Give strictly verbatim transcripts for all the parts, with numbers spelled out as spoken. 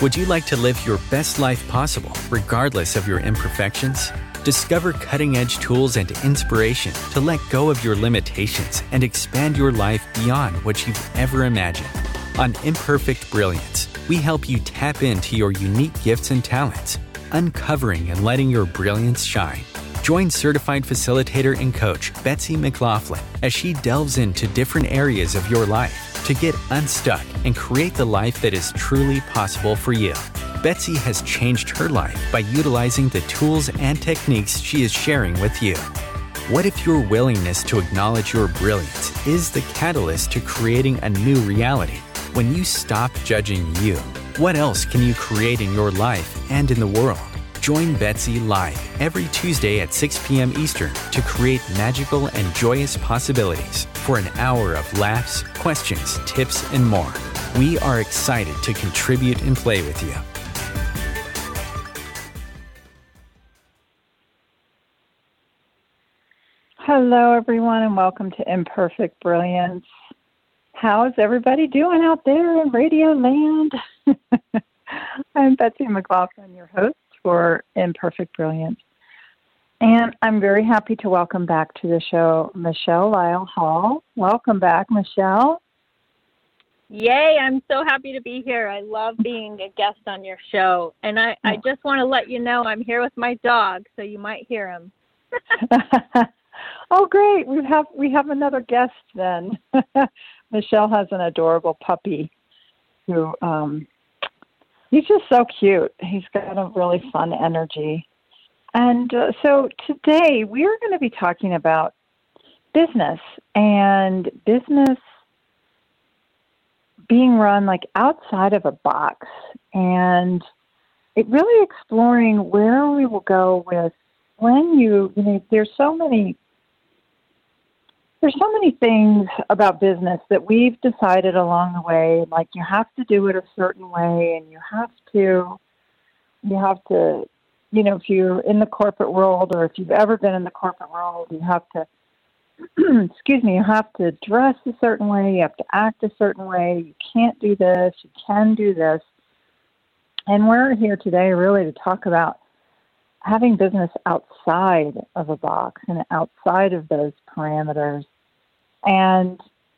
Would you like to live your best life possible, regardless of your imperfections? Discover cutting-edge tools and inspiration to let go of your limitations and expand your life beyond what you've ever imagined. On Imperfect Brilliance, we help you tap into your unique gifts and talents, uncovering and letting your brilliance shine. Join certified facilitator and coach Betsy McLaughlin as she delves into different areas of your life to get unstuck and create the life that is truly possible for you. Betsy has changed her life by utilizing the tools and techniques she is sharing with you. What if your willingness to acknowledge your brilliance is the catalyst to creating a new reality? When you stop judging you, what else can you create in your life and in the world? Join Betsy live every Tuesday at six p.m. Eastern to create magical and joyous possibilities for an hour of laughs, questions, tips, and more. We are excited to contribute and play with you. Hello, everyone, and welcome to Imperfect Brilliance. How's everybody doing out there in Radio Land? I'm Betsy McLaughlin, your host for Imperfect Brilliance. And I'm very happy to welcome back to the show Michelle Lyle Hall. Welcome back, Michelle. Yay, I'm so happy to be here. I love being a guest on your show. And I, I just want to let you know I'm here with my dog, so you might hear him. Oh, great. We have we have another guest then. Michelle has an adorable puppy who um, he's just so cute. He's got a really fun energy. And uh, so today we are going to be talking about business and business being run like outside of a box, and it really exploring where we will go with when you, you know, there's so many There's so many things about business that we've decided along the way, like you have to do it a certain way, and you have to, you have to, you know, if you're in the corporate world, or if you've ever been in the corporate world, you have to, excuse me, you have to dress a certain way, you have to act a certain way, you can't do this, you can do this. And we're here today really to talk about having business outside of a box and outside of those parameters. And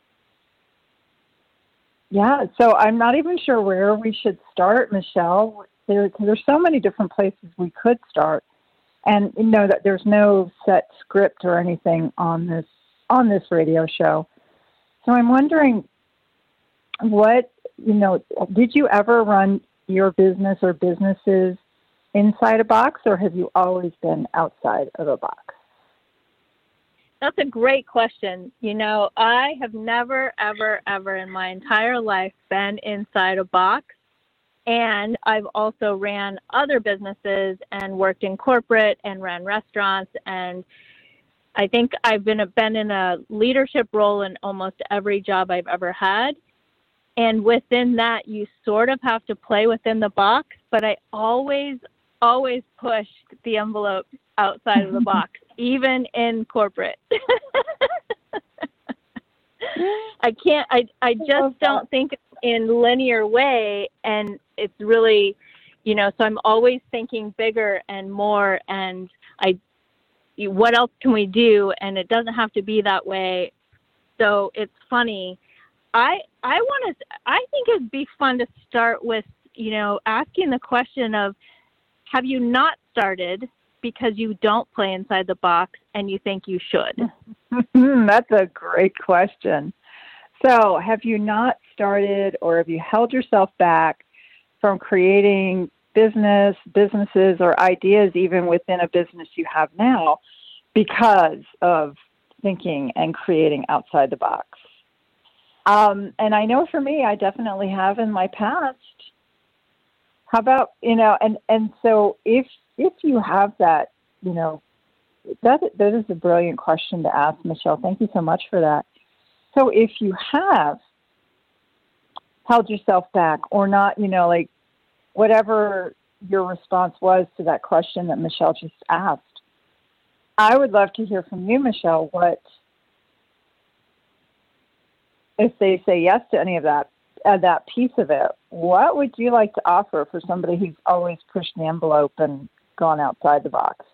yeah, so I'm not even sure where we should start, Michelle. There, there's so many different places we could start, and you know that there's no set script or anything on this on this radio show. So I'm wondering, what you know, did you ever run your business or businesses inside a box, or have you always been outside of a box? That's a great question. You know, I have never, ever, ever in my entire life been inside a box. And I've also ran other businesses and worked in corporate and ran restaurants. And I think I've been, a, been in a leadership role in almost every job I've ever had. And within that, you sort of have to play within the box. But I always, always pushed the envelope outside of the box, even in corporate. I can't, I, I just don't think in linear way. And it's really, you know, so I'm always thinking bigger and more, and I, what else can we do? And it doesn't have to be that way. So it's funny. I, I want to, I think it'd be fun to start with, you know, asking the question of, have you not started because you don't play inside the box and you think you should? That's a great question. So have you not started, or have you held yourself back from creating business, businesses, or ideas even within a business you have now because of thinking and creating outside the box? Um, and I know for me, I definitely have in my past. How about, you know, and, and so if if you have that, you know, that that is a brilliant question to ask, Michelle. Thank you so much for that. So if you have held yourself back or not, you know, like whatever your response was to that question that Michelle just asked, I would love to hear from you, Michelle, what, if they say yes to any of that, uh, that piece of it, what would you like to offer for somebody who's always pushed the envelope and gone outside the box?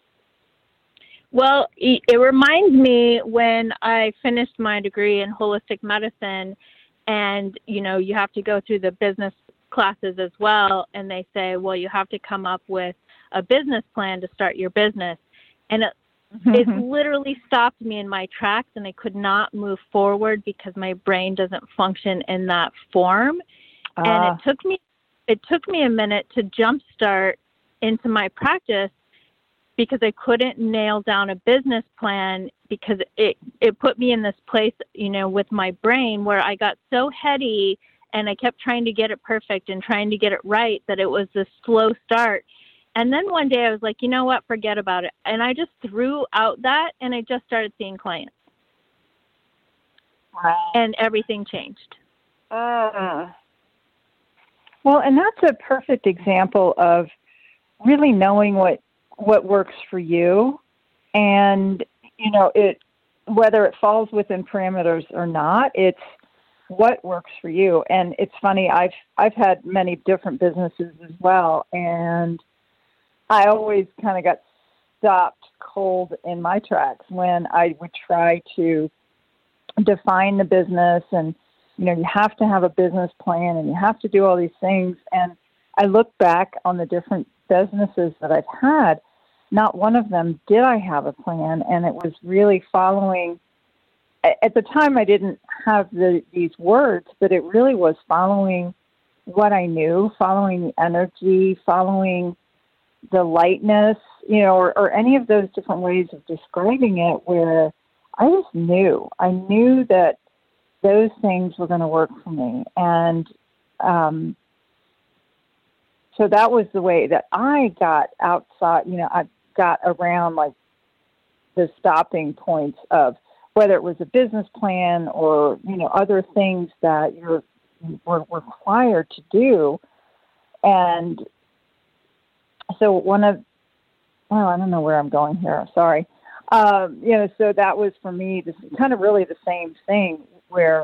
Well, it reminds me when I finished my degree in holistic medicine, and, you know, you have to go through the business classes as well, and they say, well, you have to come up with a business plan to start your business. And it, it literally stopped me in my tracks, and I could not move forward because my brain doesn't function in that form. Uh. And it took me, it took me a minute to jumpstart into my practice, because I couldn't nail down a business plan, because it, it put me in this place, you know, with my brain where I got so heady and I kept trying to get it perfect and trying to get it right that it was this slow start. And then one day I was like, you know what, forget about it. And I just threw out that, and I just started seeing clients. Wow. And everything changed. Uh, well, and that's a perfect example of really knowing what what works for you, and you know it, whether it falls within parameters or not, it's what works for you. And it's funny, I've I've had many different businesses as well, and I always kind of got stopped cold in my tracks when I would try to define the business, and you know you have to have a business plan and you have to do all these things. And I look back on the different businesses that I've had, not one of them did I have a plan, and it was really following. At the time, I didn't have the, these words, but it really was following what I knew, following the energy, following the lightness, you know, or, or any of those different ways of describing it, where I just knew. I knew that those things were going to work for me. And um, so that was the way that I got outside, you know, I got around like the stopping points of whether it was a business plan or, you know, other things that you're were required to do. And so one of, well, I don't know where I'm going here. Sorry. Um, you know, so that was for me, this kind of really the same thing where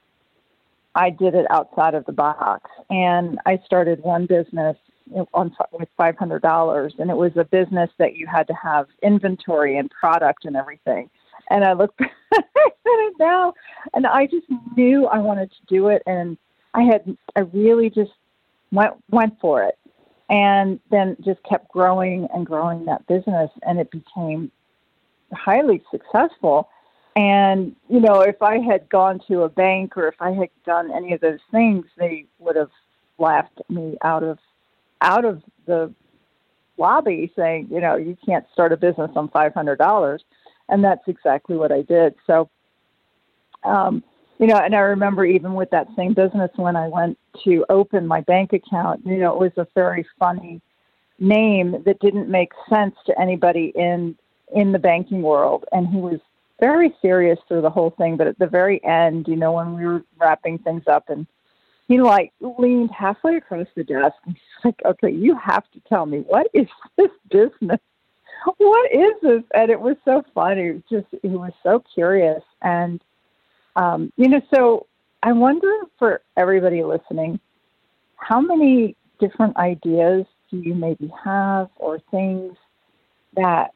I did it outside of the box. And I started one business on with five hundred dollars, and it was a business that you had to have inventory and product and everything. And I look back at it now, and I just knew I wanted to do it, and I had I really just went went for it, and then just kept growing and growing that business, and it became highly successful. And you know, if I had gone to a bank or if I had done any of those things, they would have laughed me out of out of the lobby, saying, you know, you can't start a business on five hundred dollars. And that's exactly what I did. So, um, you know, and I remember even with that same business, when I went to open my bank account, you know, it was a very funny name that didn't make sense to anybody in, in the banking world. And he was very serious through the whole thing. But at the very end, you know, when we were wrapping things up, and he like leaned halfway across the desk and he's like, okay, you have to tell me, what is this business? What is this? And it was so funny. It was just, he was so curious. And, um, you know, so I wonder for everybody listening, how many different ideas do you maybe have, or things that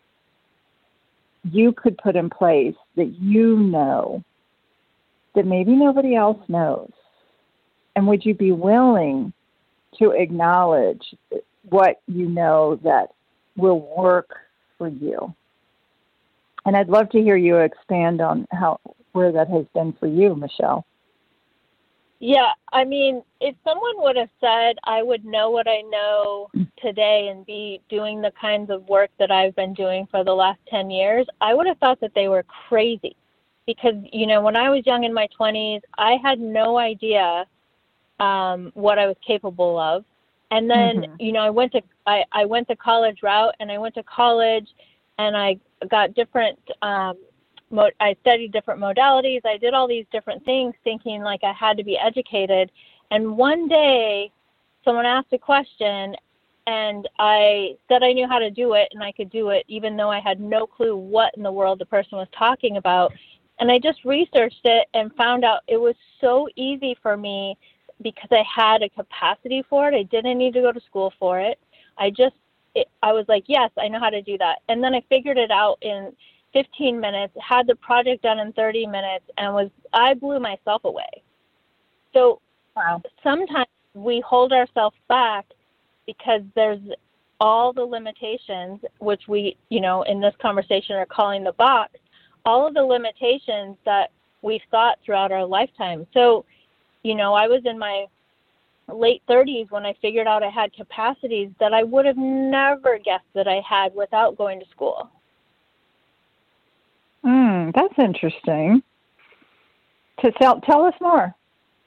you could put in place that you know that maybe nobody else knows? And would you be willing to acknowledge what you know that will work for you? And I'd love to hear you expand on how, where that has been for you, Michelle. Yeah, I mean, if someone would have said I would know what I know today and be doing the kinds of work that I've been doing for the last ten years, I would have thought that they were crazy. Because, you know, when I was young in my twenties, I had no idea um, what I was capable of. And then, mm-hmm. you know, I went to I, I went the college route, and I went to college, and I got different. Um, mo- I studied different modalities. I did all these different things, thinking like I had to be educated. And one day, someone asked a question, and I said I knew how to do it, and I could do it, even though I had no clue what in the world the person was talking about. And I just researched it and found out it was so easy for me because I had a capacity for it. I didn't need to go to school for it. I just, it, I was like, yes, I know how to do that. And then I figured it out in fifteen minutes, had the project done in thirty minutes, and was, I blew myself away. So wow. Sometimes we hold ourselves back because there's all the limitations, which we, you know, in this conversation are calling the box, all of the limitations that we've thought throughout our lifetime. So, you know, I was in my late thirties when I figured out I had capacities that I would have never guessed that I had without going to school. Mm, that's interesting. To tell, tell us more.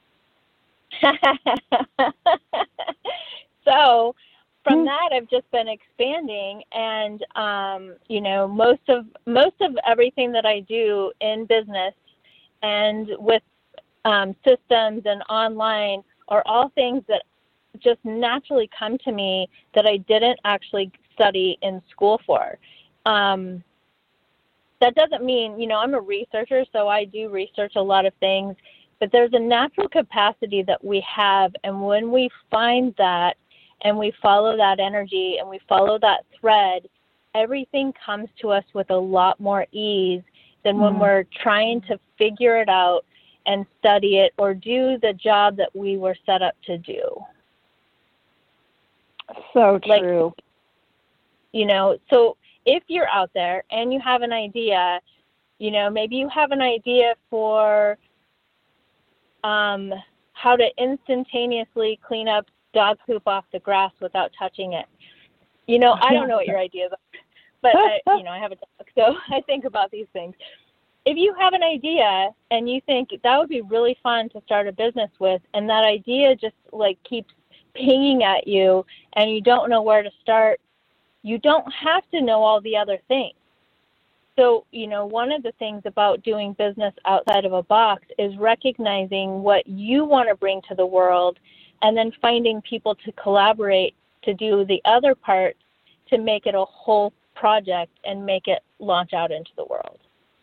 So from that, I've just been expanding, and um, you know, most of most of everything that I do in business and with um, systems and online are all things that just naturally come to me that I didn't actually study in school for. Um, that doesn't mean, you know, I'm a researcher, so I do research a lot of things, but there's a natural capacity that we have, and when we find that and we follow that energy and we follow that thread, everything comes to us with a lot more ease than when mm. we're trying to figure it out and study it or do the job that we were set up to do. So true. Like, you know, so if you're out there and you have an idea, you know, maybe you have an idea for um, how to instantaneously clean up dog poop off the grass without touching it. You know, I don't know what your ideas are, but I, you know, I have a dog, so I think about these things. If you have an idea and you think that would be really fun to start a business with, and that idea just like keeps pinging at you and you don't know where to start, you don't have to know all the other things. So, you know, one of the things about doing business outside of a box is recognizing what you want to bring to the world and then finding people to collaborate to do the other parts to make it a whole project and make it launch out into the world.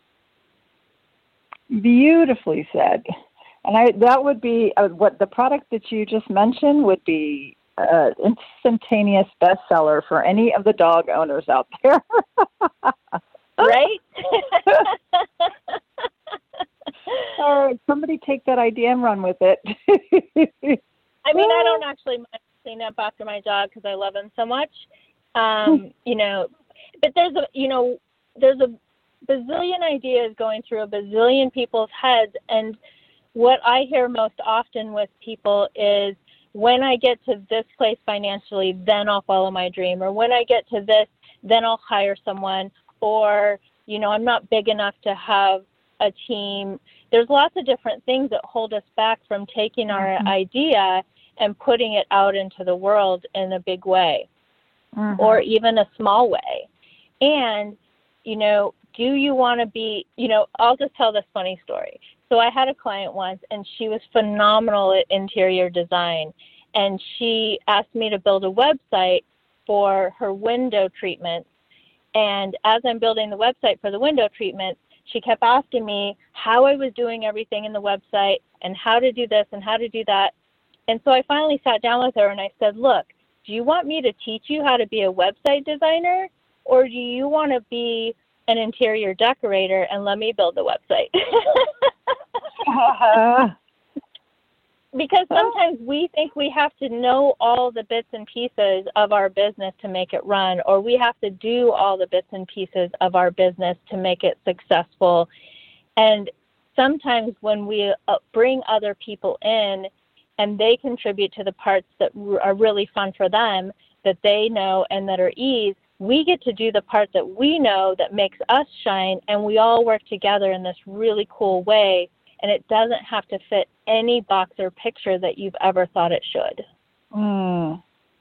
Beautifully said. And I that would be, uh, what the product that you just mentioned would be an instantaneous bestseller for any of the dog owners out there. Right? Or somebody take that idea and run with it. I mean, I don't actually mind clean up after my dog because I love him so much. Um, you know, but there's a, you know, there's a bazillion ideas going through a bazillion people's heads. And what I hear most often with people is, when I get to this place financially, then I'll follow my dream. Or when I get to this, then I'll hire someone. Or, you know, I'm not big enough to have a team. There's lots of different things that hold us back from taking our mm-hmm. idea and putting it out into the world in a big way, mm-hmm. or even a small way. And, you know, do you want to be, you know, I'll just tell this funny story. So I had a client once, and she was phenomenal at interior design. And she asked me to build a website for her window treatments. And as I'm building the website for the window treatment, she kept asking me how I was doing everything in the website and how to do this and how to do that. And so I finally sat down with her and I said, look, do you want me to teach you how to be a website designer, or do you want to be an interior decorator and let me build the website? uh, because sometimes we think we have to know all the bits and pieces of our business to make it run, or we have to do all the bits and pieces of our business to make it successful. And sometimes when we uh, bring other people in and they contribute to the parts that r- are really fun for them, that they know and that are ease, we get to do the part that we know that makes us shine, and we all work together in this really cool way, and it doesn't have to fit any box or picture that you've ever thought it should. Mm.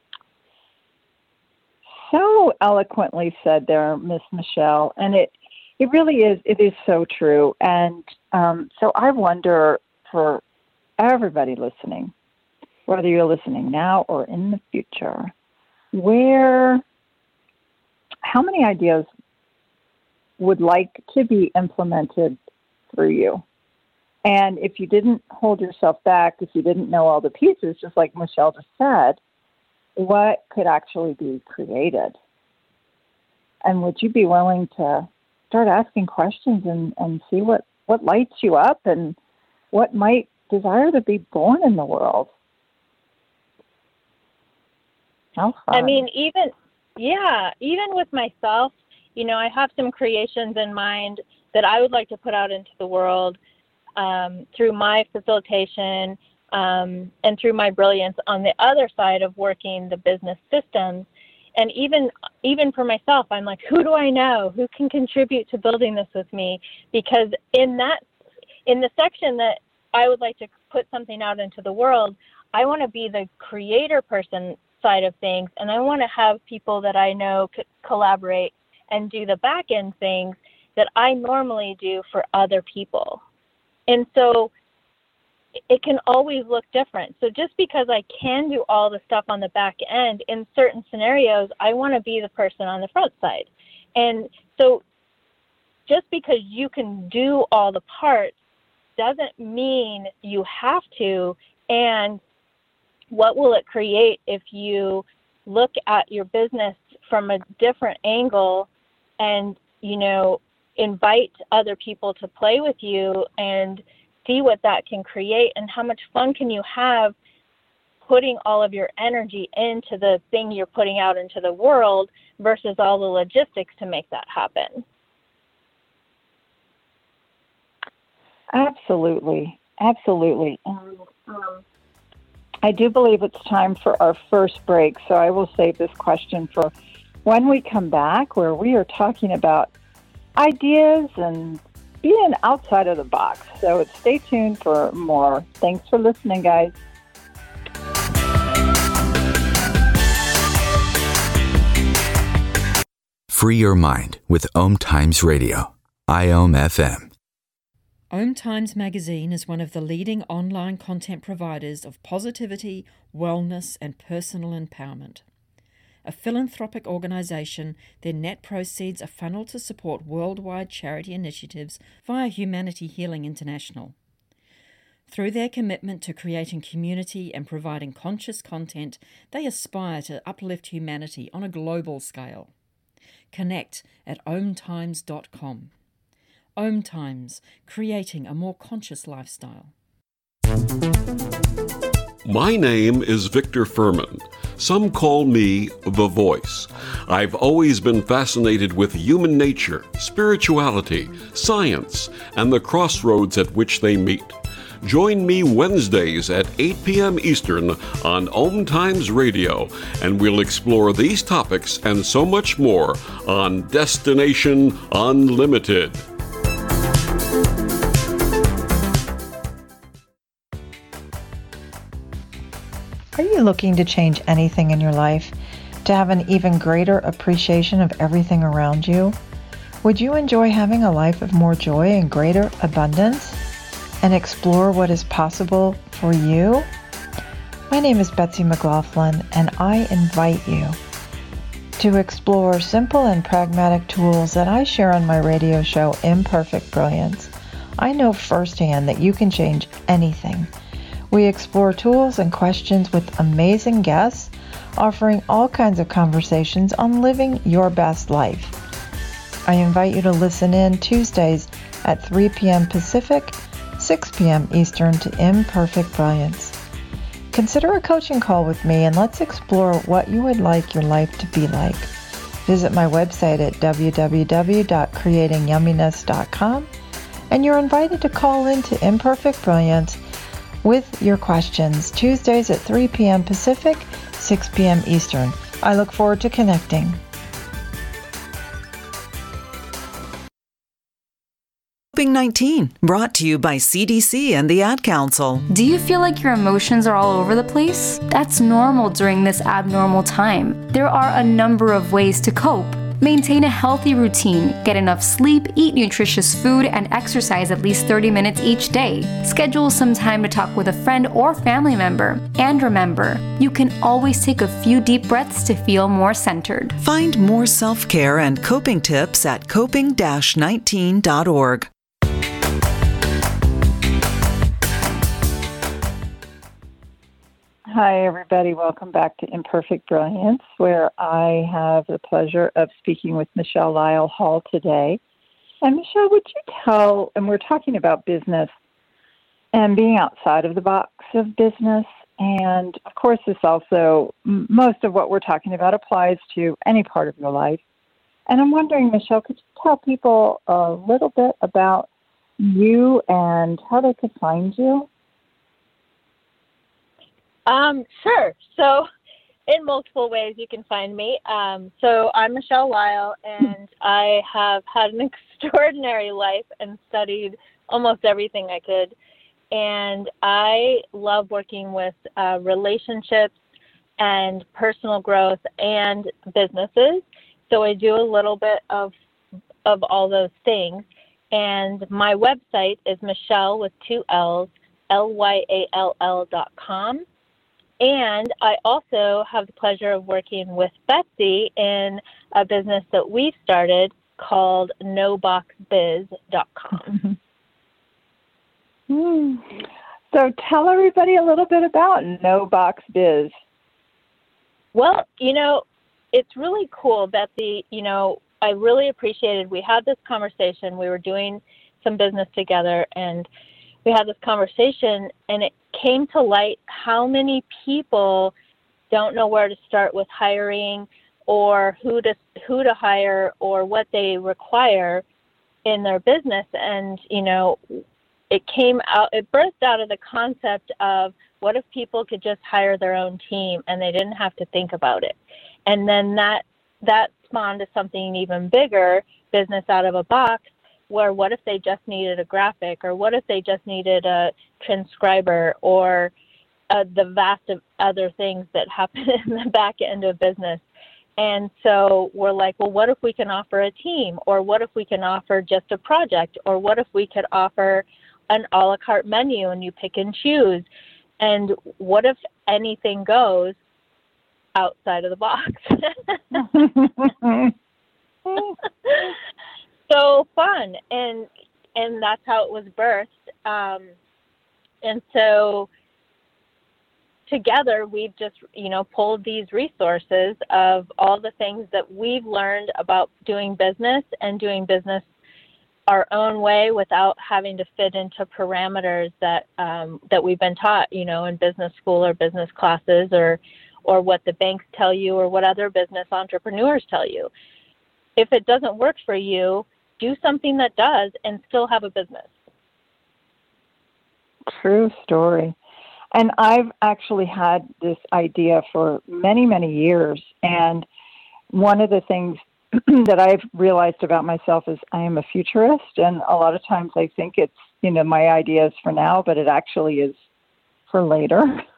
So eloquently said there, Miss Michelle, and it it really is, it is so true. And um, so I wonder, for everybody listening, whether you're listening now or in the future, where, how many ideas would like to be implemented through you. And if you didn't hold yourself back, if you didn't know all the pieces, just like Michelle just said, what could actually be created? And would you be willing to start asking questions and, and see what, what lights you up and what might desire to be born in the world? How fun. I mean, even, yeah, even with myself, you know, I have some creations in mind that I would like to put out into the world um, through my facilitation um, and through my brilliance on the other side of working the business systems. And even even for myself, I'm like, who do I know? Who can contribute to building this with me? Because in that, in the section that I would like to put something out into the world, I want to be the creator person side of things, and I want to have people that I know could collaborate and do the back end things that I normally do for other people. And so it can always look different. So just because I can do all the stuff on the back end, in certain scenarios, I want to be the person on the front side. And so just because you can do all the parts doesn't mean you have to. And what will it create if you look at your business from a different angle and, you know, invite other people to play with you and see what that can create, and how much fun can you have putting all of your energy into the thing you're putting out into the world versus all the logistics to make that happen. Absolutely. Absolutely. And, um, I do believe it's time for our first break, so I will save this question for when we come back, where we are talking about ideas and being outside of the box. So stay tuned for more. Thanks for listening, guys. Free your mind with Om Times Radio, I O M F M. Om Times Magazine is one of the leading online content providers of positivity, wellness, and personal empowerment. A philanthropic organisation, their net proceeds are funneled to support worldwide charity initiatives via Humanity Healing International. Through their commitment to creating community and providing conscious content, they aspire to uplift humanity on a global scale. Connect at om times dot com. Om Times, creating a more conscious lifestyle. My name is Victor Furman. Some call me The Voice. I've always been fascinated with human nature, spirituality, science, and the crossroads at which they meet. Join me Wednesdays at eight p.m. Eastern on Om Times Radio, and we'll explore these topics and so much more on Destination Unlimited. Are you looking to change anything in your life, to have an even greater appreciation of everything around you? Would you enjoy having a life of more joy and greater abundance, and explore what is possible for you? My name is Betsy McLaughlin, and I invite you to explore simple and pragmatic tools that I share on my radio show, Imperfect Brilliance. I know firsthand that you can change anything. We explore tools and questions with amazing guests, offering all kinds of conversations on living your best life. I invite you to listen in Tuesdays at three p.m. Pacific, six p.m. Eastern to Imperfect Brilliance. Consider a coaching call with me, and let's explore what you would like your life to be like. Visit my website at w w w dot creating yumminess dot com, and you're invited to call in to Imperfect Brilliance with your questions, Tuesdays at three p.m. Pacific, six p.m. Eastern. I look forward to connecting. COVID nineteen, brought to you by C D C and the Ad Council. Do you feel like your emotions are all over the place? That's normal during this abnormal time. There are a number of ways to cope. Maintain a healthy routine, get enough sleep, eat nutritious food, and exercise at least thirty minutes each day. Schedule some time to talk with a friend or family member. And remember, you can always take a few deep breaths to feel more centered. Find more self-care and coping tips at coping dash nineteen dot org. Hi, everybody. Welcome back to Imperfect Brilliance, where I have the pleasure of speaking with Michelle Lyle Hall today. And Michelle, would you tell, and we're talking about business and being outside of the box of business, and of course this also, most of what we're talking about applies to any part of your life. And I'm wondering, Michelle, could you tell people a little bit about you and how they could find you? Um, sure. So in multiple ways you can find me. Um, so I'm Michelle Lyle, and I have had an extraordinary life and studied almost everything I could. And I love working with uh, relationships and personal growth and businesses. So I do a little bit of of all those things. And my website is Michelle with two L's, L Y A L L dot com. And I also have the pleasure of working with Betsy in a business that we've started called no box biz dot com. Hmm. So tell everybody a little bit about No Box Biz. Well, you know, it's really cool, Betsy. You know, I really appreciated, we had this conversation. We were doing some business together, and we had this conversation, and it came to light how many people don't know where to start with hiring, or who to who to hire, or what they require in their business. And, you know, it came out, it birthed out of the concept of, what if people could just hire their own team and they didn't have to think about it? And then that that spawned to something even bigger, business out of a box, where what if they just needed a graphic, or what if they just needed a transcriber, or uh, the vast of other things that happen in the back end of business. And so we're like, well, what if we can offer a team, or what if we can offer just a project, or what if we could offer an a la carte menu and you pick and choose? And what if anything goes outside of the box? So fun. And and that's how it was birthed. Um, and so together we've just, you know, pulled these resources of all the things that we've learned about doing business, and doing business our own way without having to fit into parameters that um, that we've been taught, you know, in business school or business classes, or or what the banks tell you, or what other business entrepreneurs tell you. If it doesn't work for you, do something that does and still have a business. True story. And I've actually had this idea for many, many years. And one of the things that I've realized about myself is I am a futurist. And a lot of times I think it's, you know, my idea is for now, but it actually is for later.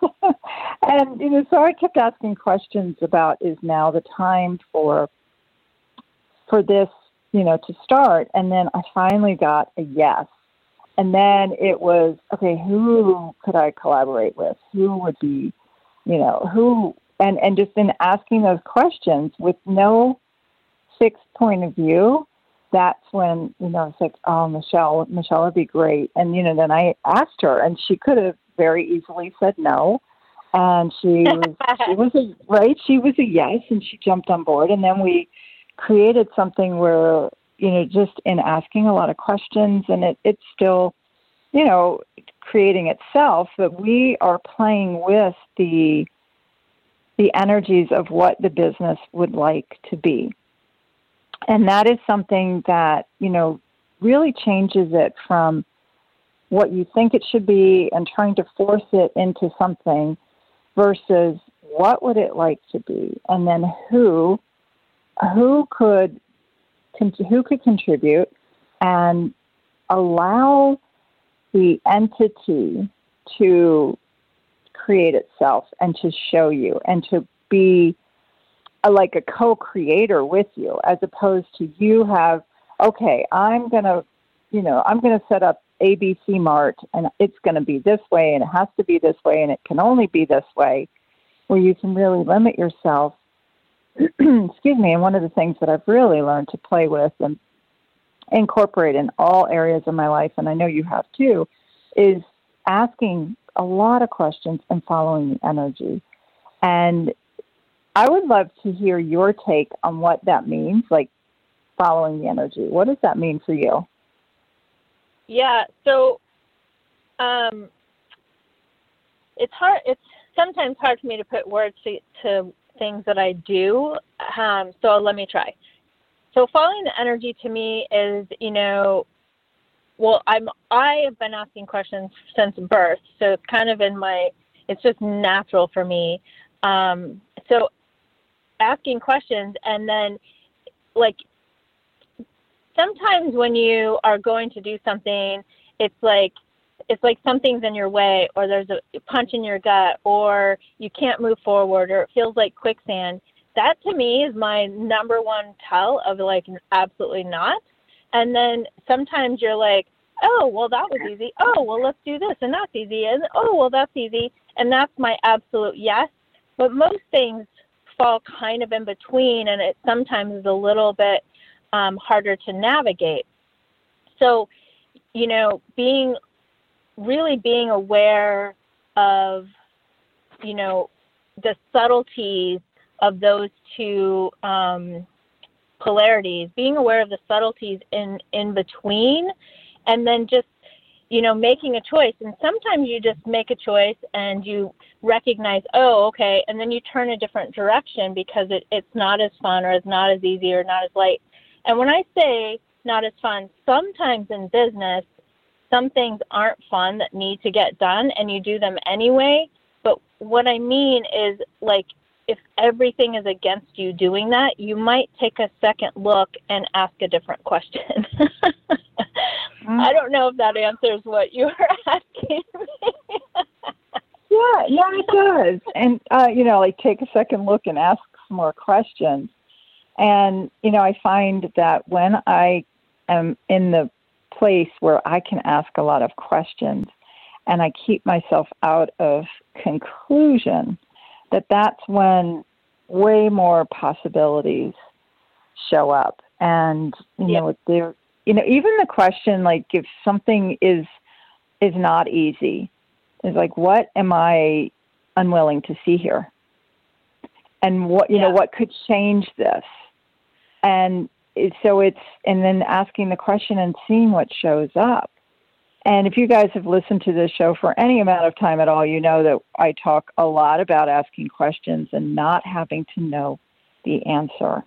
And, you know, so I kept asking questions about, is now the time for, for this, you know, to start? And then I finally got a yes. And then it was, okay, who could I collaborate with? Who would be, you know, who, and, and just in asking those questions with no fixed point of view, that's when, you know, it's like, oh, Michelle, Michelle would be great. And, you know, then I asked her, and she could have very easily said no. And she was, she was a, right, she was a yes, and she jumped on board. And then we created something where, you know, just in asking a lot of questions, and it, it's still, you know, creating itself, but we are playing with the the energies of what the business would like to be. And that is something that, you know, really changes it from what you think it should be and trying to force it into something versus what would it like to be, and then who who could who could contribute, and allow the entity to create itself and to show you and to be a, like a co-creator with you, as opposed to you have, okay, I'm going to, you know, I'm going to set up A B C Mart, and it's going to be this way, and it has to be this way, and it can only be this way, where you can really limit yourself. Excuse me. And one of the things that I've really learned to play with and incorporate in all areas of my life, and I know you have too, is asking a lot of questions and following the energy. And I would love to hear your take on what that means, like following the energy. What does that mean for you? Yeah, so um, it's hard. It's sometimes hard for me to put words to, to things that I do. Um, so let me try. So following the energy to me is, you know, well, I'm I have been asking questions since birth, so it's kind of in my. It's just natural for me. Um, so asking questions, and then like sometimes when you are going to do something, it's like it's like something's in your way, or there's a punch in your gut, or you can't move forward, or it feels like quicksand. That to me is my number one tell of like absolutely not. And then sometimes you're like, oh, well, that was easy. Oh, well, let's do this, and that's easy. And oh, well, that's easy. And that's my absolute yes. But most things fall kind of in between, and it sometimes is a little bit um, harder to navigate. So, you know, being really being aware of, you know, the subtleties of those two um, polarities, being aware of the subtleties in, in between, and then just, you know, making a choice. And sometimes you just make a choice and you recognize, oh, okay, and then you turn a different direction because it, it's not as fun, or it's not as easy, or not as light. And when I say not as fun, sometimes in business, some things aren't fun that need to get done, and you do them anyway. But what I mean is, like, if everything is against you doing that, you might take a second look and ask a different question. mm. I don't know if that answers what you were asking me. yeah, yeah, it does. And, uh, you know, like take a second look and ask some more questions. And, you know, I find that when I am in the place where I can ask a lot of questions and I keep myself out of conclusion, that that's when way more possibilities show up. And, you yeah. know, there, you know, even the question, like if something is, is not easy, is like, what am I unwilling to see here? And what, you yeah. know, what could change this? And so it's, and then asking the question and seeing what shows up. And if you guys have listened to this show for any amount of time at all, you know that I talk a lot about asking questions and not having to know the answer.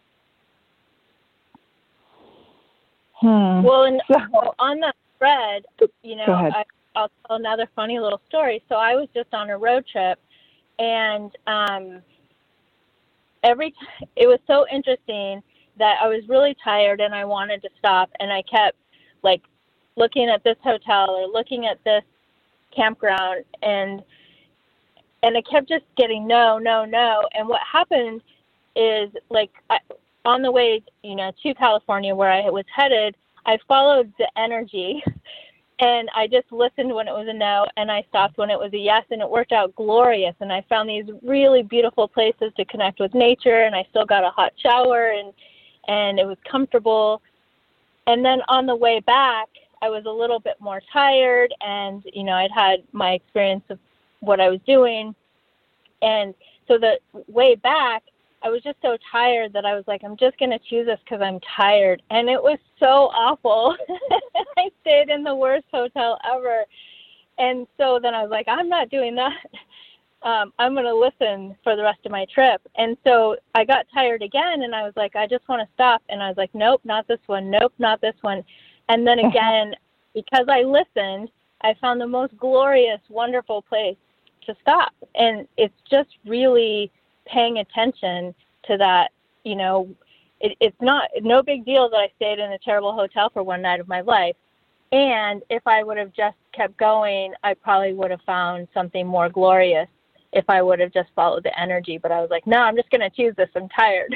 Hmm. Well, and so, on that thread, you know, I, I'll tell another funny little story. So I was just on a road trip, and um, every t- it was so interesting that I was really tired and I wanted to stop, and I kept like looking at this hotel or looking at this campground, and and I kept just getting no, no, no. And what happened is, like, I, on the way, you know, to California where I was headed, I followed the energy, and I just listened when it was a no, and I stopped when it was a yes, and it worked out glorious. And I found these really beautiful places to connect with nature, and I still got a hot shower, and and it was comfortable. And then on the way back, I was a little bit more tired, and, you know, I'd had my experience of what I was doing. And so the way back, I was just so tired that I was like, I'm just going to choose this because I'm tired. And it was so awful. I stayed in the worst hotel ever. And so then I was like, I'm not doing that. Um, I'm going to listen for the rest of my trip. And so I got tired again, and I was like, I just want to stop. And I was like, nope, not this one. Nope, not this one. And then again, because I listened, I found the most glorious, wonderful place to stop. And it's just really paying attention to that. You know, it, it's not no big deal that I stayed in a terrible hotel for one night of my life. And if I would have just kept going, I probably would have found something more glorious if I would have just followed the energy. But I was like, no, I'm just going to choose this. I'm tired.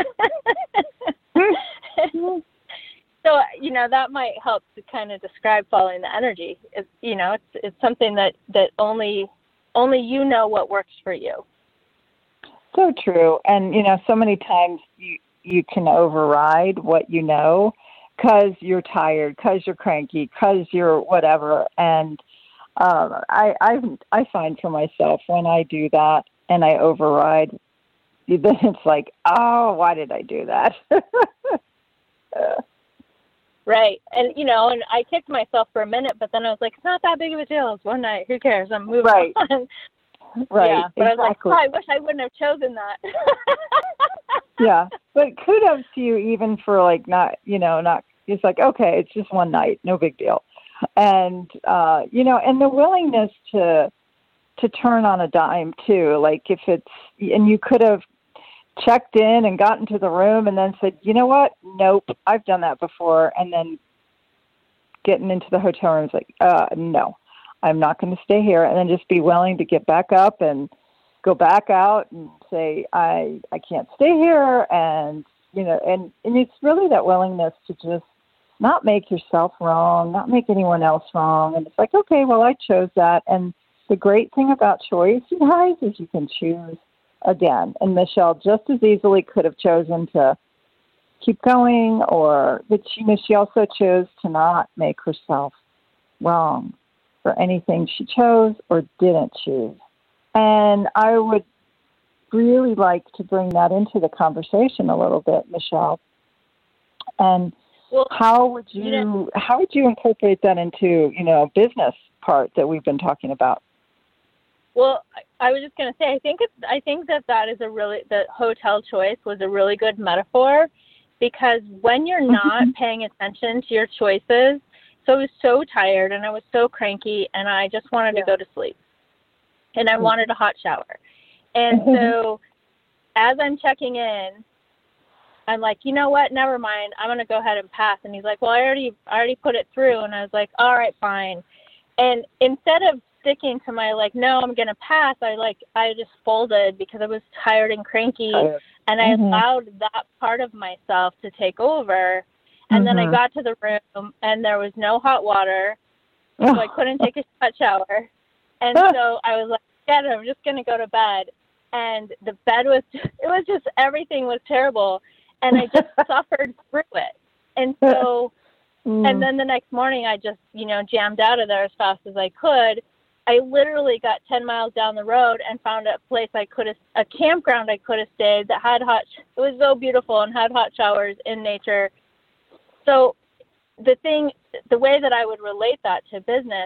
So, you know, that might help to kind of describe following the energy. It's, you know, it's it's something that, that only only you know what works for you. So true. And, you know, so many times you, you can override what you know because you're tired, because you're cranky, because you're whatever. And um, I, I I find for myself when I do that and I override, then it's like, oh, why did I do that? Right. And, you know, and I kicked myself for a minute, but then I was like, it's not that big of a deal. It's one night. Who cares? I'm moving right. on. Right. Yeah. But exactly. I was like, oh, I wish I wouldn't have chosen that. Yeah. But kudos to you even for like not, you know, not, it's like, okay, it's just one night. No big deal. And, uh, you know, and the willingness to, to turn on a dime too. Like if it's, and you could have checked in and gotten to the room and then said, you know what? Nope, I've done that before. And then getting into the hotel room is like, uh, no, I'm not going to stay here. And then just be willing to get back up and go back out and say, I, I can't stay here. And, you know, and, and it's really that willingness to just not make yourself wrong, not make anyone else wrong. And it's like, okay, well, I chose that. And the great thing about choice, you guys, is you can choose again. And Michelle just as easily could have chosen to keep going, or but she, she also chose to not make herself wrong for anything she chose or didn't choose. And I would really like to bring that into the conversation a little bit, Michelle. And well, how would you, you know, how would you incorporate that into, you know, business part that we've been talking about? Well, I was just going to say, I think it's, I think that that is a really, the hotel choice was a really good metaphor, because when you're not mm-hmm. paying attention to your choices, so I was so tired and I was so cranky and I just wanted yeah. to go to sleep and I mm-hmm. wanted a hot shower. And mm-hmm. so as I'm checking in, I'm like, you know what? Never mind. I'm going to go ahead and pass. And he's like, well, I already, I already put it through. And I was like, all right, fine. And instead of sticking to my, like, no, I'm going to pass, I like, I just folded because I was tired and cranky. And I mm-hmm. allowed that part of myself to take over. And mm-hmm. then I got to the room and there was no hot water. So I couldn't take a hot shower. And so I was like, yeah, I'm just going to go to bed. And the bed was, just, it was just, everything was terrible. And I just suffered through it. And so, mm. and then the next morning I just, you know, jammed out of there as fast as I could. I literally got ten miles down the road and found a place I could have, a campground I could have stayed that had hot, it was so beautiful and had hot showers in nature. So the thing, the way that I would relate that to business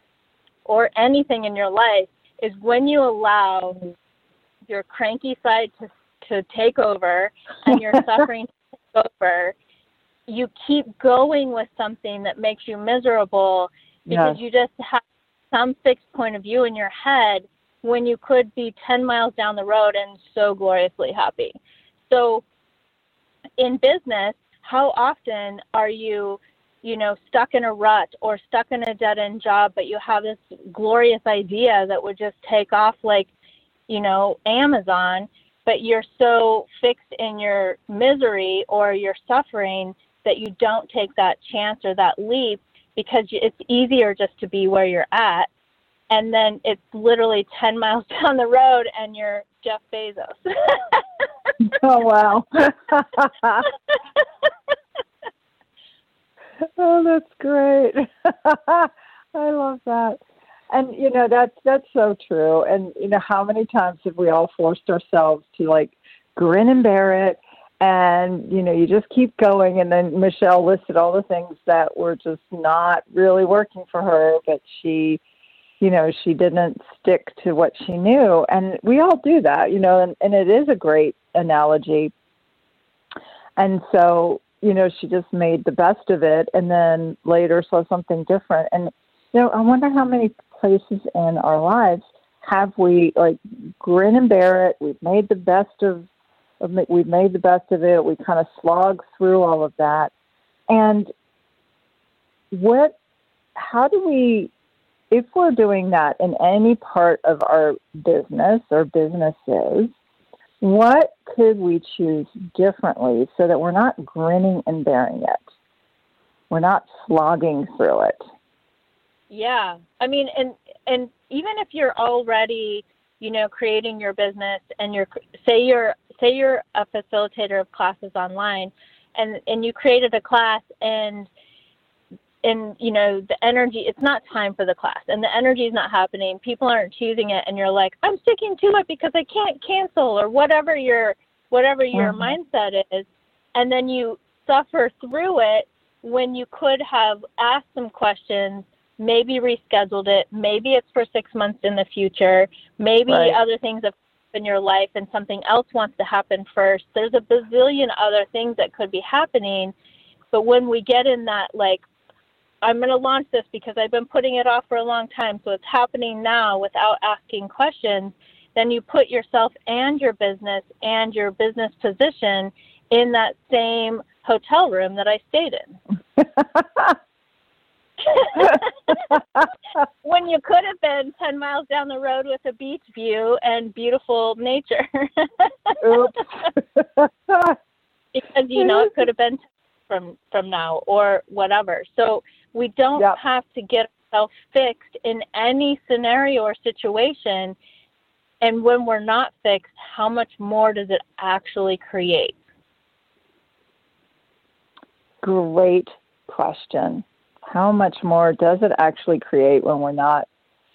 or anything in your life is when you allow your cranky side to to take over and your suffering to take over, you keep going with something that makes you miserable because yes. you just have some fixed point of view in your head when you could be ten miles down the road and so gloriously happy. So in business, how often are you, you know, stuck in a rut or stuck in a dead-end job, but you have this glorious idea that would just take off like, you know, Amazon, but you're so fixed in your misery or your suffering that you don't take that chance or that leap because it's easier just to be where you're at. And then it's literally ten miles down the road and you're Jeff Bezos. Oh, wow. Oh, that's great. I love that. And, you know, that's, that's so true. And, you know, how many times have we all forced ourselves to, like, grin and bear it? And, you know, you just keep going. And then Michelle listed all the things that were just not really working for her, but she, you know, she didn't stick to what she knew. And we all do that, you know, and, and it is a great analogy. And so, you know, she just made the best of it and then later saw something different. And, you know, I wonder how many places in our lives have we, like, grin and bear it. We've made the best of, of we've made the best of it. We kind of slog through all of that. And what, how do we, if we're doing that in any part of our business or businesses, what could we choose differently so that we're not grinning and bearing it? We're not slogging through it. Yeah. I mean, and, and even if you're already, you know, creating your business and you're, say you're, say you're a facilitator of classes online and, and you created a class and and, you know, the energy, it's not time for the class and the energy is not happening. People aren't choosing it. And you're like, I'm sticking to it because I can't cancel or whatever your, whatever your mm-hmm. mindset is. And then you suffer through it when you could have asked some questions, maybe rescheduled it. Maybe it's for six months in the future. Maybe right. other things have in your life and something else wants to happen first. There's a bazillion other things that could be happening. But when we get in that, like, I'm going to launch this because I've been putting it off for a long time, so it's happening now without asking questions, then you put yourself and your business and your business position in that same hotel room that I stayed in. When you could have been ten miles down the road with a beach view and beautiful nature. Oops. Because, you know, it could have been from from now or whatever. So we don't yep. have to get ourselves fixed in any scenario or situation. And when we're not fixed, how much more does it actually create? Great question. How much more does it actually create when we're not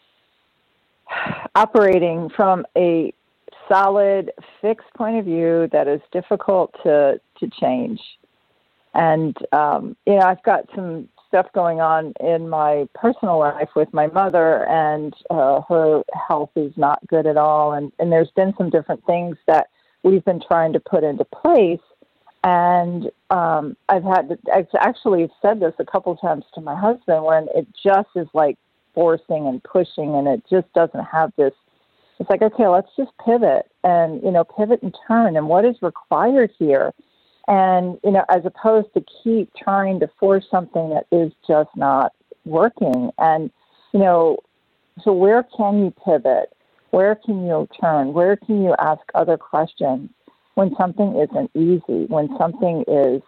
operating from a solid, fixed point of view that is difficult to, to change? And, um, you know, I've got some stuff going on in my personal life with my mother, and uh, her health is not good at all. And, and there's been some different things that we've been trying to put into place. And um, I've had, to, I've actually said this a couple times to my husband when it just is like forcing and pushing, and it just doesn't have this. It's like, okay, let's just pivot and, you know, pivot and turn, and what is required here. And, you know, as opposed to keep trying to force something that is just not working. And, you know, so where can you pivot? Where can you turn? Where can you ask other questions when something isn't easy, when something is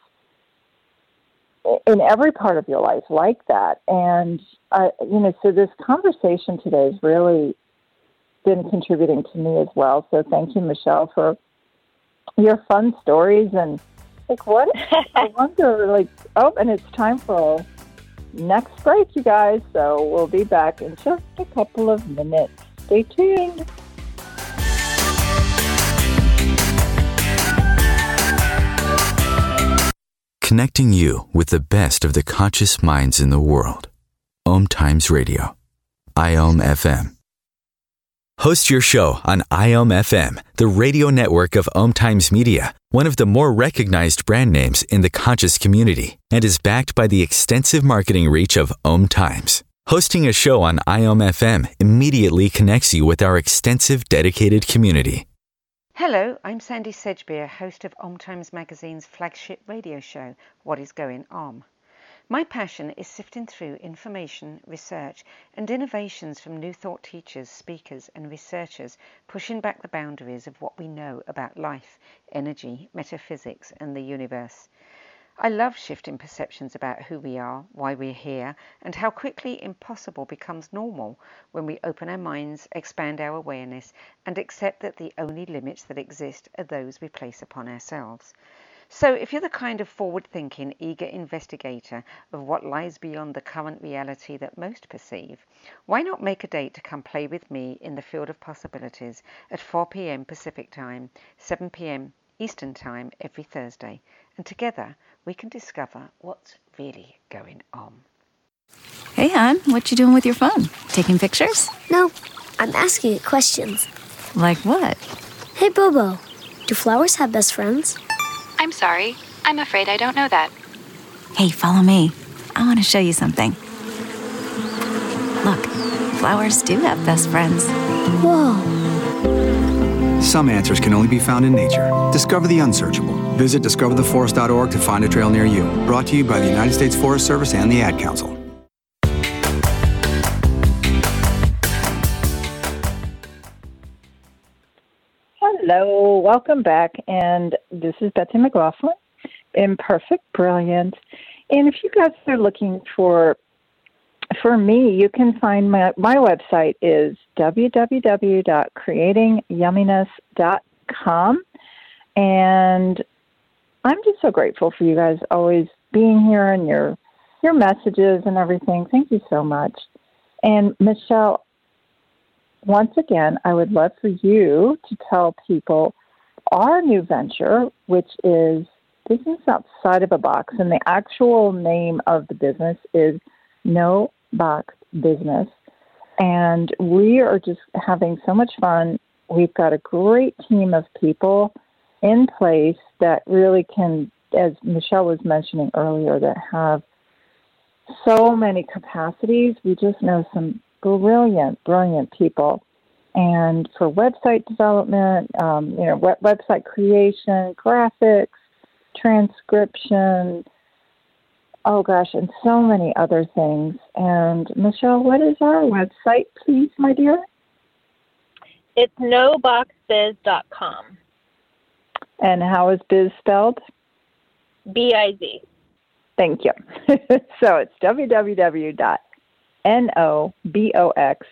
in every part of your life like that? And, uh, you know, so this conversation today has really been contributing to me as well. So thank you, Michelle, for your fun stories. And like, what? I wonder, like, oh, and it's time for our next break, you guys. So we'll be back in just a couple of minutes. Stay tuned. Connecting you with the best of the conscious minds in the world. Om Times Radio. I O M F M. Host your show on I O M F M, the radio network of Om Times Media, one of the more recognized brand names in the conscious community, and is backed by the extensive marketing reach of Om Times. Hosting a show on I O M F M immediately connects you with our extensive dedicated community. Hello, I'm Sandy Sedgbeer, host of Om Times Magazine's flagship radio show, What is Going Om. My passion is sifting through information, research, and innovations from new thought teachers, speakers, and researchers, pushing back the boundaries of what we know about life, energy, metaphysics, and the universe. I love shifting perceptions about who we are, why we're here, and how quickly impossible becomes normal when we open our minds, expand our awareness, and accept that the only limits that exist are those we place upon ourselves. So if you're the kind of forward-thinking, eager investigator of what lies beyond the current reality that most perceive, why not make a date to come play with me in the field of possibilities at four p.m. Pacific Time, seven p.m. Eastern Time every Thursday, and together we can discover what's really going on. Hey, hon, what you doing with your phone? Taking pictures? No, I'm asking it questions. Like what? Hey, Bobo, do flowers have best friends? I'm sorry. I'm afraid I don't know that. Hey, follow me. I want to show you something. Look, flowers do have best friends. Whoa. Some answers can only be found in nature. Discover the unsearchable. Visit discover the forest dot org to find a trail near you. Brought to you by the United States Forest Service and the Ad Council. Hello, welcome back. And this is Betsy McLaughlin, Imperfect Brilliant. And if you guys are looking for For me, you can find my, my website is w w w dot creating yumminess dot com. And I'm just so grateful for you guys always being here and your your messages and everything. Thank you so much. And Michelle, once again, I would love for you to tell people our new venture, which is Business Outside of a Box, and the actual name of the business is No Box Business. And we are just having so much fun. We've got a great team of people in place that really can, as Michelle was mentioning earlier, that have so many capacities. We just know some brilliant, brilliant people. And for website development, um, you know, web- website creation, graphics, transcription, oh gosh, and so many other things. And Michelle, what is our website, please, my dear? It's no box biz dot com. And how is biz spelled? B I Z. Thank you. So it's w w w dot no box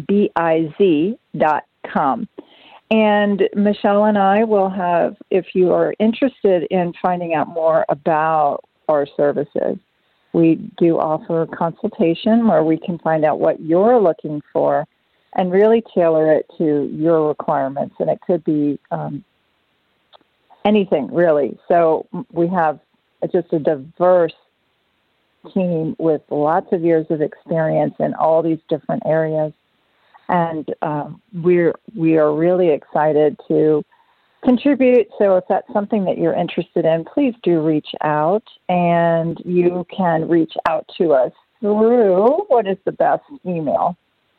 biz dot com. And Michelle and I will have, if you are interested in finding out more about our services, we do offer consultation where we can find out what you're looking for and really tailor it to your requirements. And it could be um, anything, really. So we have just a diverse team with lots of years of experience in all these different areas. And um, we're, we are really excited to contribute. So if that's something that you're interested in, please do reach out. And you can reach out to us through, what is the best email?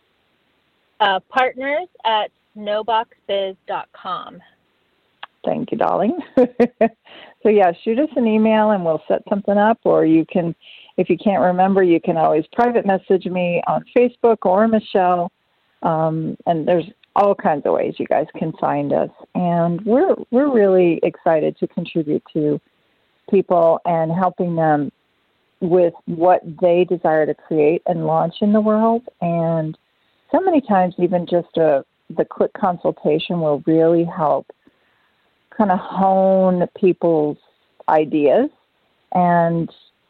Uh, partners at no box biz dot com. Thank you, darling. So, yeah, shoot us an email and we'll set something up. Or you can, if you can't remember, you can always private message me on Facebook or Michelle. Um, and there's all kinds of ways you guys can find us. And we're we're really excited to contribute to people and helping them with what they desire to create and launch in the world. And so many times even just a, the quick consultation will really help kind of hone people's ideas. And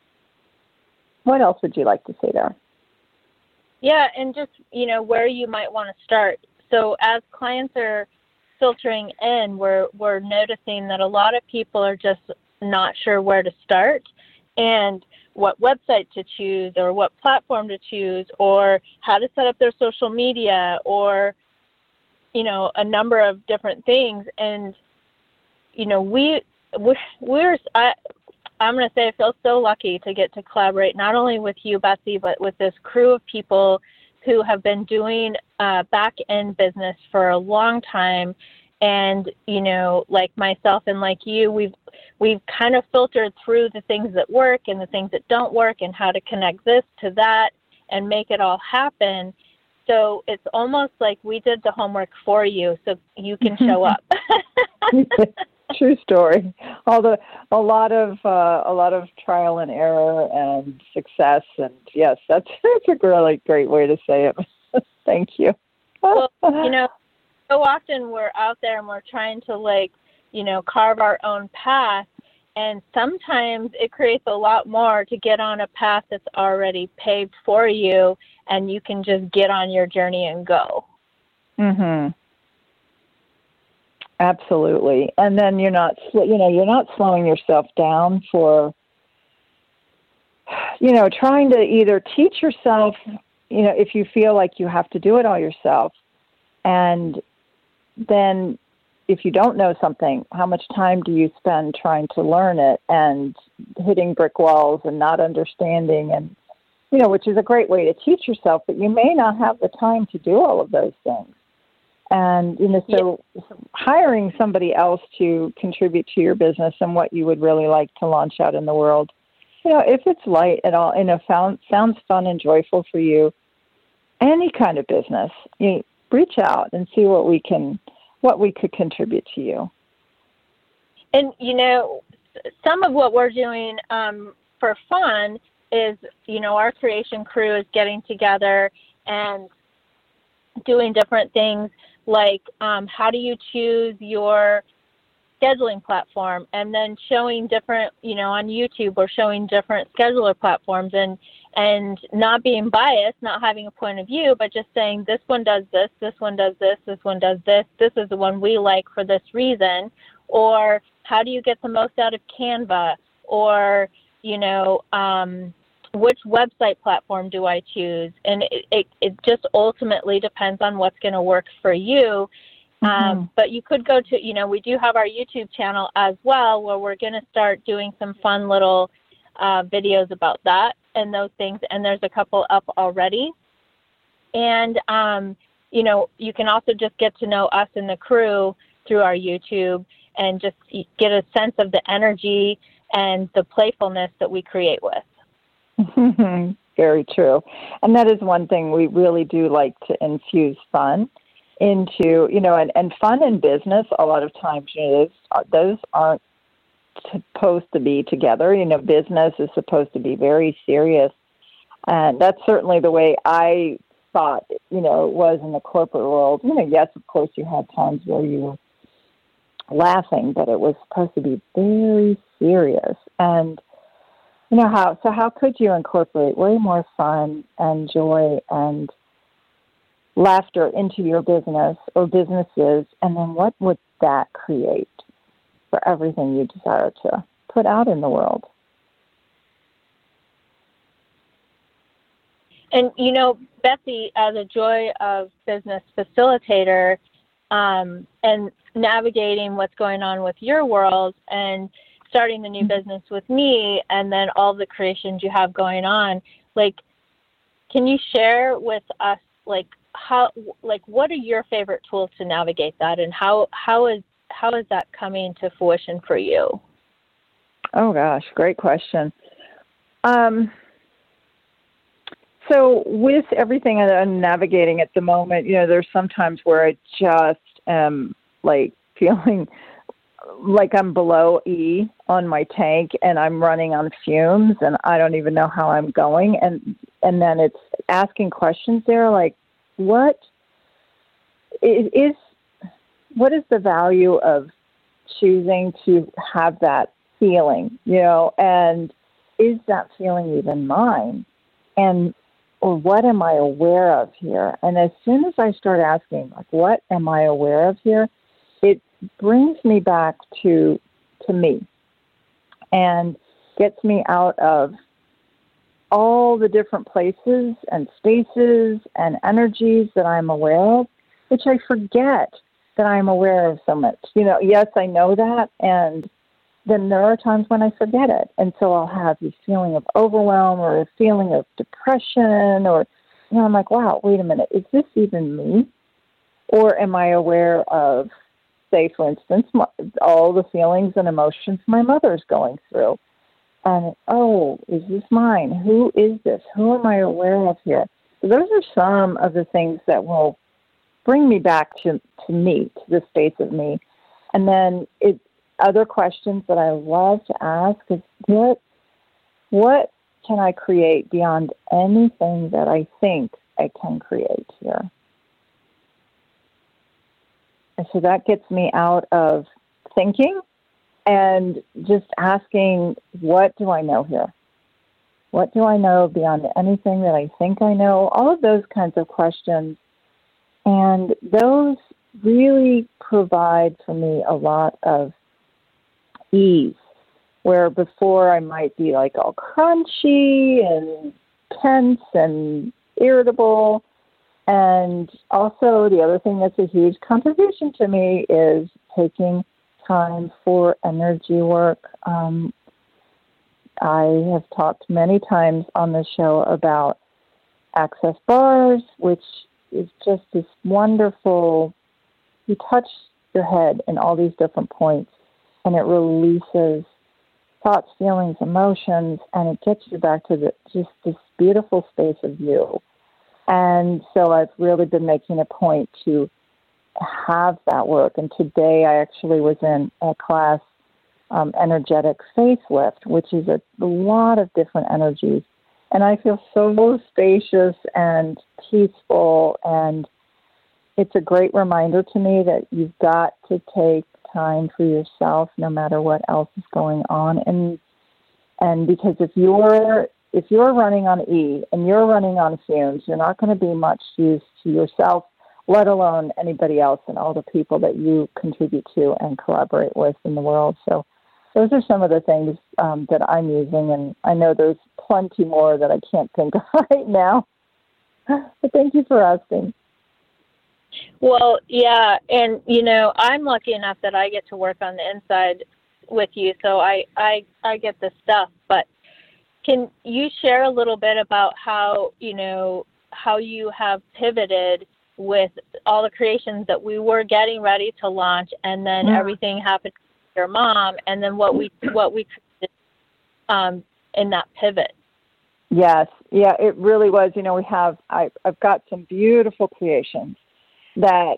what else would you like to say there? Yeah, and just, you know, where you might want to start. So as clients are filtering in, we're we're noticing that a lot of people are just not sure where to start and what website to choose or what platform to choose or how to set up their social media or, you know, a number of different things. And, you know, we, we're, we're I, I'm going to say I feel so lucky to get to collaborate not only with you, Betsy, but with this crew of people who have been doing uh, back-end business for a long time. And, you know, like myself and like you, we've we've kind of filtered through the things that work and the things that don't work and how to connect this to that and make it all happen. So it's almost like we did the homework for you so you can show up. True story. Although a lot of uh, a lot of trial and error and success, and yes, that's that's a really great way to say it. Thank you. Well, you know, so often we're out there and we're trying to like, you know, carve our own path, and sometimes it creates a lot more to get on a path that's already paved for you, and you can just get on your journey and go. Mhm. Absolutely. And then you're not, you know, you're not slowing yourself down for, you know, trying to either teach yourself, you know, if you feel like you have to do it all yourself. And then if you don't know something, how much time do you spend trying to learn it and hitting brick walls and not understanding and, you know, which is a great way to teach yourself, but you may not have the time to do all of those things. And, you know, so hiring somebody else to contribute to your business and what you would really like to launch out in the world, you know, if it's light at all, you know, sound, sounds fun and joyful for you, any kind of business, you reach out and see what we can, what we could contribute to you. And, you know, some of what we're doing um, for fun is, you know, our creation crew is getting together and doing different things. Like, um, how do you choose your scheduling platform, and then showing different, you know, on YouTube or showing different scheduler platforms, and and not being biased, not having a point of view, but just saying this one does this, this one does this, this one does this, this is the one we like for this reason, or how do you get the most out of Canva, or, you know, um, which website platform do I choose? And it, it, it just ultimately depends on what's going to work for you. Mm-hmm. Um, but you could go to, you know, we do have our YouTube channel as well, where we're going to start doing some fun little uh, videos about that and those things. And there's a couple up already. And, um, you know, you can also just get to know us and the crew through our YouTube and just get a sense of the energy and the playfulness that we create with. Very true. And that is one thing we really do like to infuse fun into, you know, and, and fun in business, a lot of times, you know, those, those aren't supposed to be together. You know, business is supposed to be very serious. And that's certainly the way I thought, you know, it was in the corporate world. You know, yes, of course, you had times where you were laughing, but it was supposed to be very serious. And you know how, so how could you incorporate way more fun and joy and laughter into your business or businesses? And then what would that create for everything you desire to put out in the world? And, you know, Betsy, as a Joy of Business facilitator, um, and navigating what's going on with your world and starting the new business with me, and then all the creations you have going on, like, can you share with us, like, how, like, what are your favorite tools to navigate that, and how, how is, how is that coming to fruition for you? Oh gosh, great question. Um, so with everything that I'm navigating at the moment, you know, there's sometimes where I just am like feeling like I'm below E on my tank and I'm running on fumes and I don't even know how I'm going. And, and then it's asking questions there, like, what is, is what is the value of choosing to have that feeling, you know, and is that feeling even mine? And, or what am I aware of here? And as soon as I start asking, like, what am I aware of here? It brings me back to to me and gets me out of all the different places and spaces and energies that I'm aware of, which I forget that I'm aware of so much. You know, yes, I know that, and then there are times when I forget it. And so I'll have this feeling of overwhelm or a feeling of depression, or, you know, I'm like, wow, wait a minute, is this even me? Or am I aware of, say, for instance, my, all the feelings and emotions my mother's going through? And, oh, is this mine? Who is this? Who am I aware of here? So those are some of the things that will bring me back to, to me, to the space of me. And then it, other questions that I love to ask is, what, what can I create beyond anything that I think I can create here? And so that gets me out of thinking and just asking, what do I know here? What do I know beyond anything that I think I know? All of those kinds of questions. And those really provide for me a lot of ease, where before I might be like all crunchy and tense and irritable. And also the other thing that's a huge contribution to me is taking time for energy work. Um, I have talked many times on the show about Access Bars, which is just this wonderful, you touch your head in all these different points and it releases thoughts, feelings, emotions, and it gets you back to the, just this beautiful space of you. And so I've really been making a point to have that work. And today I actually was in a class, um, Energetic Facelift, which is a lot of different energies. And I feel so spacious and peaceful. And it's a great reminder to me that you've got to take time for yourself, no matter what else is going on. And and because if you're if you're running on E and you're running on fumes, you're not going to be much use to yourself, let alone anybody else and all the people that you contribute to and collaborate with in the world. So those are some of the things um, that I'm using, and I know there's plenty more that I can't think of right now. But thank you for asking. Well, yeah, and, you know, I'm lucky enough that I get to work on the inside with you, so I, I, I get the stuff. But can you share a little bit about how, you know, how you have pivoted with all the creations that we were getting ready to launch, and then yeah. everything happened with your mom, and then what we what we created um, in that pivot? Yes, yeah, it really was. You know, we have I, I've got some beautiful creations that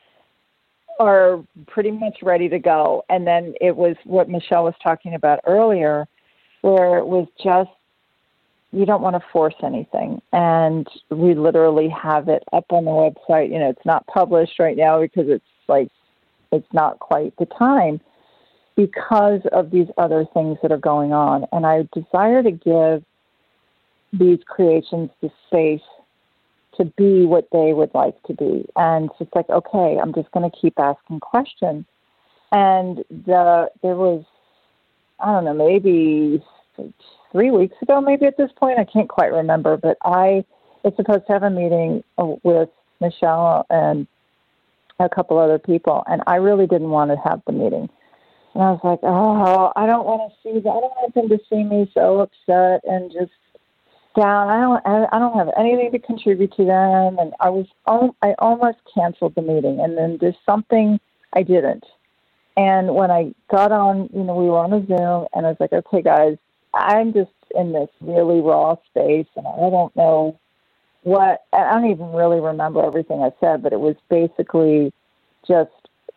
are pretty much ready to go, and then it was what Michelle was talking about earlier, where it was just, you don't want to force anything. And we literally have it up on the website. You know, it's not published right now because it's like, it's not quite the time because of these other things that are going on. And I desire to give these creations the space to be what they would like to be. And it's just like, okay, I'm just going to keep asking questions. And the there was, I don't know, maybe three weeks ago, maybe at this point, I can't quite remember, but I was supposed to have a meeting with Michelle and a couple other people, and I really didn't want to have the meeting. And I was like, oh, I don't want to see that. I don't want them to see me so upset and just down. I don't, I don't have anything to contribute to them. And I was, I almost canceled the meeting. And then there's something I didn't. And when I got on, you know, we were on a Zoom, and I was like, okay, guys, I'm just in this really raw space, and I don't know what, I don't even really remember everything I said, but it was basically just,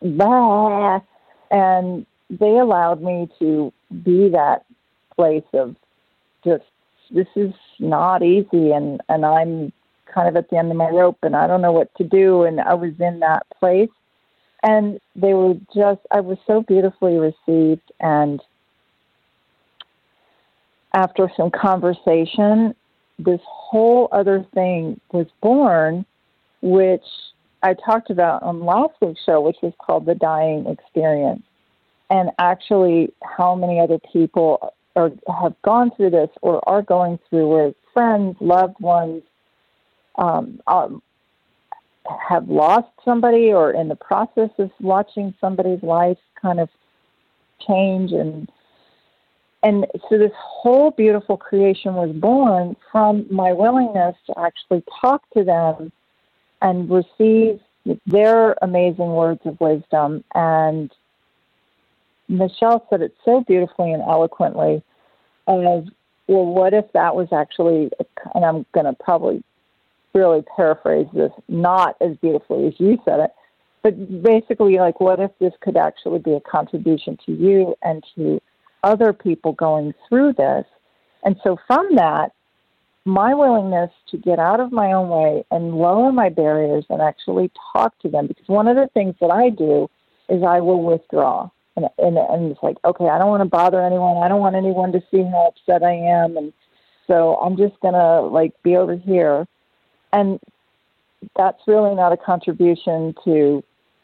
bah. And they allowed me to be that place of just, this is not easy, and, and I'm kind of at the end of my rope, and I don't know what to do, and I was in that place. And they were just, I was so beautifully received, and after some conversation, this whole other thing was born, which I talked about on last week's show, which was called The Dying Experience. And actually how many other people are, have gone through this or are going through, where friends, loved ones um, um, have lost somebody or in the process of watching somebody's life kind of change. And And so this whole beautiful creation was born from my willingness to actually talk to them and receive their amazing words of wisdom. And Michelle said it so beautifully and eloquently of, well, what if that was actually, and I'm going to probably really paraphrase this, not as beautifully as you said it, but basically like, what if this could actually be a contribution to you and to other people going through this? And so from that, my willingness to get out of my own way and lower my barriers and actually talk to them, because one of the things that I do is I will withdraw. And, and, and it's like, okay, I don't want to bother anyone. I don't want anyone to see how upset I am. And so I'm just going to like be over here. And that's really not a contribution to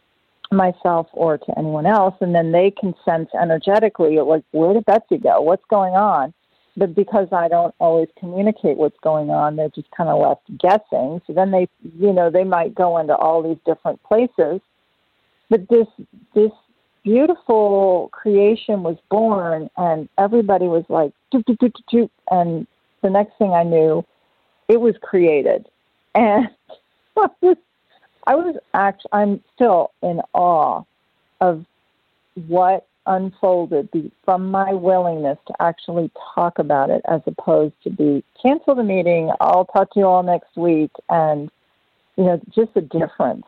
myself or to anyone else. And then they can sense energetically, like, where did Betsy go? What's going on? But because I don't always communicate what's going on, they're just kind of left guessing. So then they, you know, they might go into all these different places. But this, this beautiful creation was born, and everybody was like, doop, doop, doop, doop, doop. And the next thing I knew, it was created. And I was, I was actually, I'm still in awe of what unfolded from my willingness to actually talk about it, as opposed to be cancel the meeting, I'll talk to you all next week, and, you know, just the difference.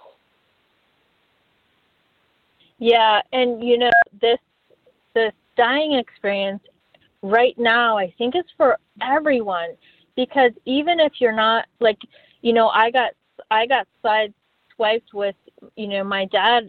Yeah, and, you know, this, this dying experience right now, I think is for everyone, because even if you're not, like, you know, I got, I got side swiped with, you know, my dad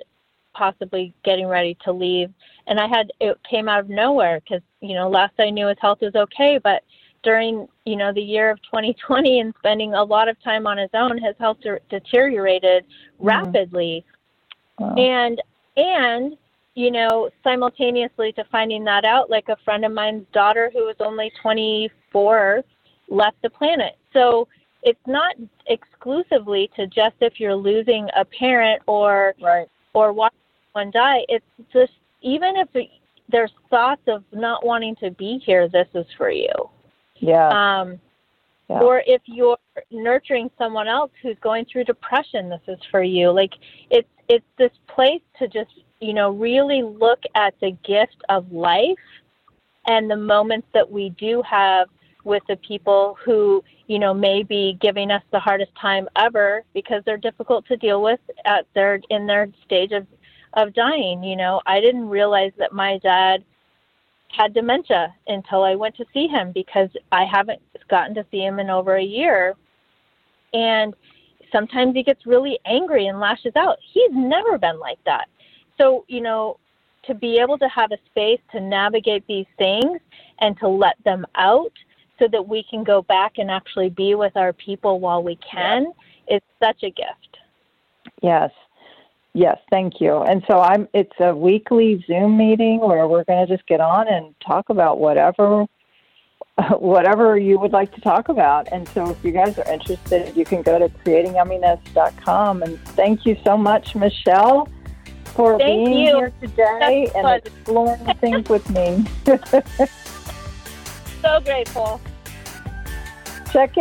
possibly getting ready to leave. And I had, it came out of nowhere because, you know, last I knew his health was okay. But during, you know, the year of twenty twenty and spending a lot of time on his own, his health de- deteriorated mm-hmm. rapidly. Wow. And, and, you know, simultaneously to finding that out, like a friend of mine's daughter who was only twenty-four left the planet. So it's not exclusively to just if you're losing a parent or right. or watching someone die. It's just, even if it, there's thoughts of not wanting to be here, this is for you. Yeah. Um, yeah. Or if you're nurturing someone else who's going through depression, this is for you. Like, it's it's this place to just, you know, really look at the gift of life and the moments that we do have with the people who, you know, may be giving us the hardest time ever because they're difficult to deal with at their in their stage of, of dying. You know, I didn't realize that my dad had dementia until I went to see him because I haven't gotten to see him in over a year. And sometimes he gets really angry and lashes out. He's never been like that. So, you know, to be able to have a space to navigate these things and to let them out so that we can go back and actually be with our people while we can, yeah. is such a gift. Yes. Yes, thank you. And so I'm it's a weekly Zoom meeting where we're going to just get on and talk about whatever whatever you would like to talk about. And so if you guys are interested, you can go to creating yumminess dot com. And thank you so much, Michelle, for thank being you. here today That's and fun. exploring things with me. So grateful. Check